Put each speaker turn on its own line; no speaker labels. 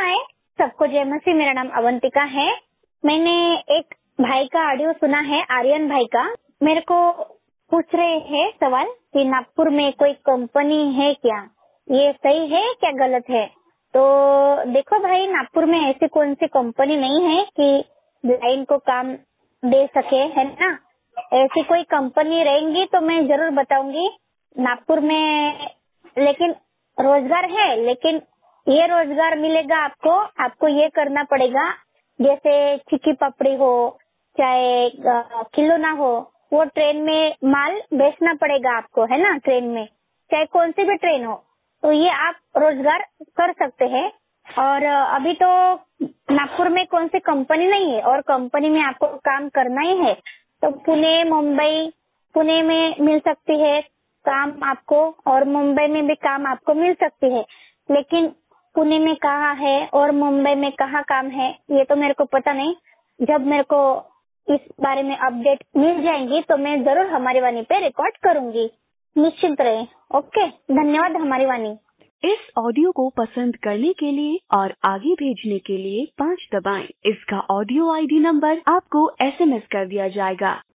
हाय, सबको जय मसीह। मेरा नाम अवंतिका है। मैंने एक भाई का ऑडियो सुना है, आर्यन भाई का। मेरे को पूछ रहे हैं सवाल कि नागपुर में कोई कंपनी है क्या, ये सही है क्या गलत है। तो देखो भाई, नागपुर में ऐसी कौन सी कंपनी नहीं है कि ब्लाइंड को काम दे सके, है ना। ऐसी कोई कंपनी रहेंगी तो मैं जरूर बताऊंगी नागपुर में। लेकिन रोजगार है, लेकिन ये रोजगार मिलेगा आपको ये करना पड़ेगा, जैसे चिक्की पपड़ी हो चाहे खिलौना हो, वो ट्रेन में माल बेचना पड़ेगा आपको, है ना। ट्रेन में चाहे कौन सी भी ट्रेन हो, तो ये आप रोजगार कर सकते हैं। और अभी तो नागपुर में कौन सी कंपनी नहीं है और कंपनी में आपको काम करना ही है तो पुणे में मिल सकती है काम आपको, और मुंबई में भी काम आपको मिल सकती है। लेकिन पुणे में कहाँ है और मुंबई में कहाँ काम है, ये तो मेरे को पता नहीं। जब मेरे को इस बारे में अपडेट मिल जाएंगी तो मैं जरूर हमारी वाणी पे रिकॉर्ड करूंगी। निश्चिंत रहे। ओके, धन्यवाद हमारी वाणी।
इस ऑडियो को पसंद करने के लिए और आगे भेजने के लिए 5 दबाएं। इसका ऑडियो आईडी नंबर आपको SMS कर दिया जाएगा।